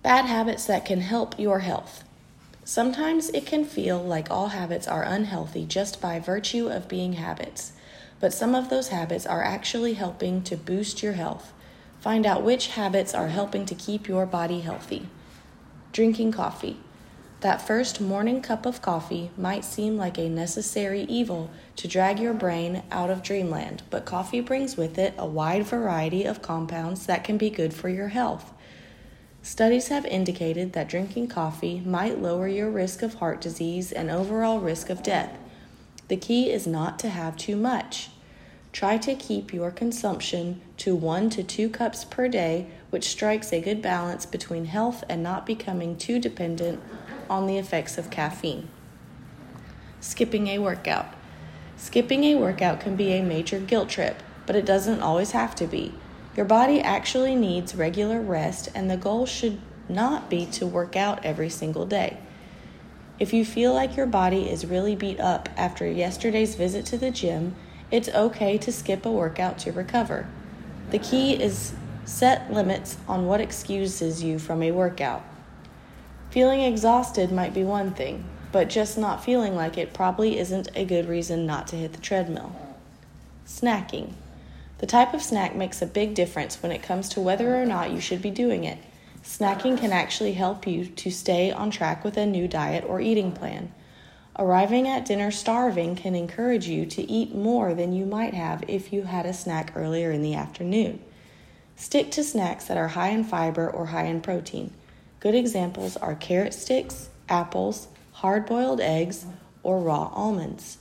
Bad habits that can help your health. Sometimes it can feel like all habits are unhealthy just by virtue of being habits, but some of those habits are actually helping to boost your health. Find out which habits are helping to keep your body healthy. Drinking coffee. That first morning cup of coffee might seem like a necessary evil to drag your brain out of dreamland, but coffee brings with it a wide variety of compounds that can be good for your health. Studies have indicated that drinking coffee might lower your risk of heart disease and overall risk of death. The key is not to have too much. Try to keep your consumption to 1 to 2 cups per day, which strikes a good balance between health and not becoming too dependent on the effects of caffeine. Skipping a workout. Skipping a workout can be a major guilt trip, but it doesn't always have to be. Your body actually needs regular rest, and the goal should not be to work out every single day. If you feel like your body is really beat up after yesterday's visit to the gym, it's okay to skip a workout to recover. The key is set limits on what excuses you from a workout. Feeling exhausted might be one thing, but just not feeling like it probably isn't a good reason not to hit the treadmill. Snacking. The type of snack makes a big difference when it comes to whether or not you should be doing it. Snacking can actually help you to stay on track with a new diet or eating plan. Arriving at dinner starving can encourage you to eat more than you might have if you had a snack earlier in the afternoon. Stick to snacks that are high in fiber or high in protein. Good examples are carrot sticks, apples, hard-boiled eggs, or raw almonds.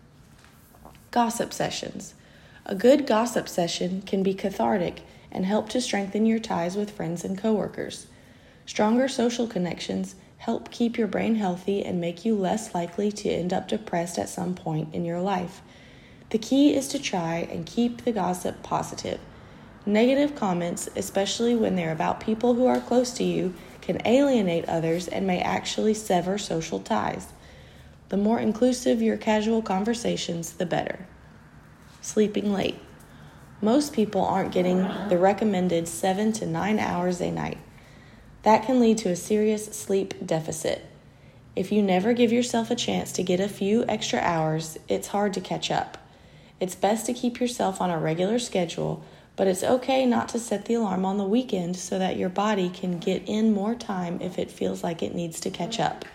Gossip sessions. A good gossip session can be cathartic and help to strengthen your ties with friends and coworkers. Stronger social connections help keep your brain healthy and make you less likely to end up depressed at some point in your life. The key is to try and keep the gossip positive. Negative comments, especially when they're about people who are close to you, can alienate others and may actually sever social ties. The more inclusive your casual conversations, the better. Sleeping late. Most people aren't getting the recommended 7 to 9 hours a night. That can lead to a serious sleep deficit. If you never give yourself a chance to get a few extra hours, it's hard to catch up. It's best to keep yourself on a regular schedule, but it's okay not to set the alarm on the weekend so that your body can get in more time if it feels like it needs to catch up.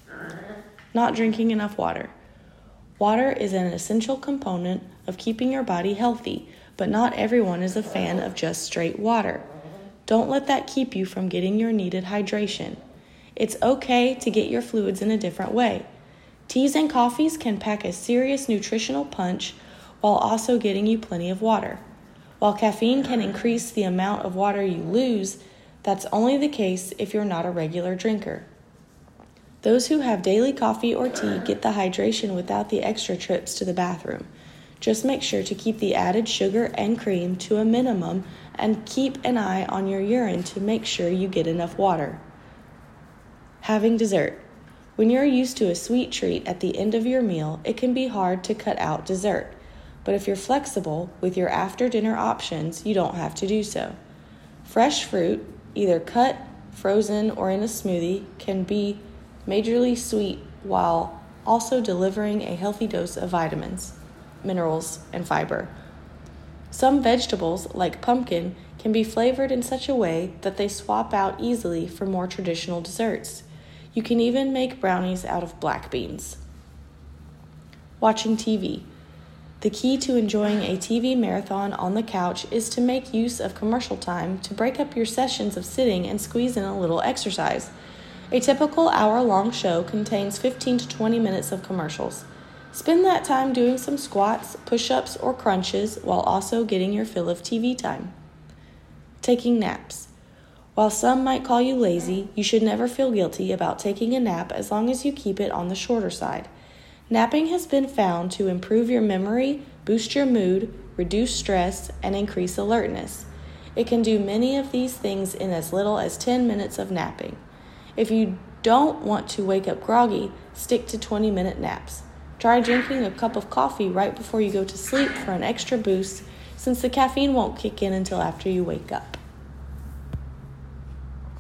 Not drinking enough water. Water is an essential component of keeping your body healthy, but not everyone is a fan of just straight water. Don't let that keep you from getting your needed hydration. It's okay to get your fluids in a different way. Teas and coffees can pack a serious nutritional punch while also getting you plenty of water. While caffeine can increase the amount of water you lose, that's only the case if you're not a regular drinker. Those who have daily coffee or tea get the hydration without the extra trips to the bathroom. Just make sure to keep the added sugar and cream to a minimum and keep an eye on your urine to make sure you get enough water. Having dessert. When you're used to a sweet treat at the end of your meal, it can be hard to cut out dessert. But if you're flexible with your after-dinner options, you don't have to do so. Fresh fruit, either cut, frozen, or in a smoothie, can be majorly sweet while also delivering a healthy dose of vitamins, minerals, and fiber. Some vegetables, like pumpkin, can be flavored in such a way that they swap out easily for more traditional desserts. You can even make brownies out of black beans. Watching TV. The key to enjoying a TV marathon on the couch is to make use of commercial time to break up your sessions of sitting and squeeze in a little exercise. A typical hour-long show contains 15 to 20 minutes of commercials. Spend that time doing some squats, push-ups, or crunches while also getting your fill of TV time. Taking naps. While some might call you lazy, you should never feel guilty about taking a nap as long as you keep it on the shorter side. Napping has been found to improve your memory, boost your mood, reduce stress, and increase alertness. It can do many of these things in as little as 10 minutes of napping. If you don't want to wake up groggy, stick to 20-minute naps. Try drinking a cup of coffee right before you go to sleep for an extra boost, since the caffeine won't kick in until after you wake up.